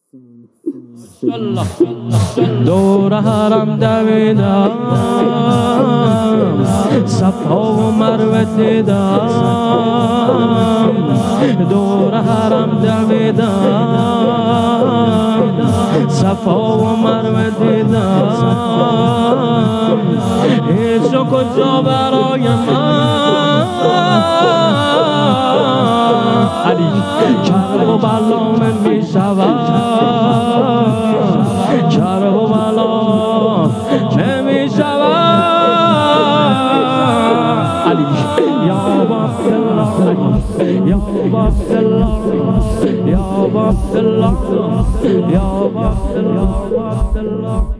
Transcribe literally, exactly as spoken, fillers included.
دور حرم دویدم، صفا و مروه دیدم. دور حرم دویدم، صفا و مروه دیدم. هیچ و کجا برای من علی کرب و بلا می شود، کرب و بلا نمی شود. علی یا عبدالله، یا عبدالله، یا عبدالله، یا عبدالله.